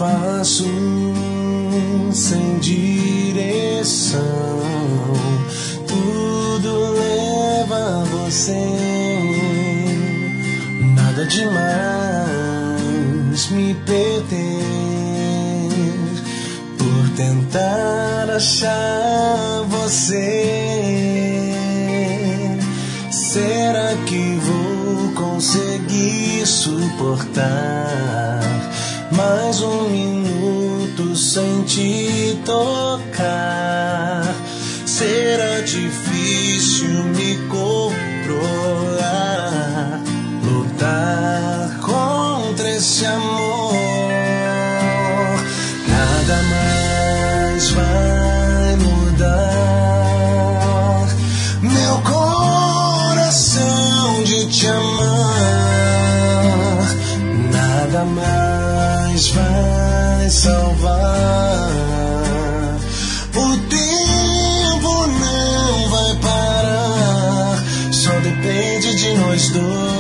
faço sem direção, tudo leva a você, nada demais me perder por tentar achar você. Será que vou conseguir suportar mais um minuto sem te tocar? Será difícil me controlar, lutar contra esse amor? Nada mais vai mudar meu coração de te amar, nada mais vai salvar. O tempo não vai parar, só depende de nós dois.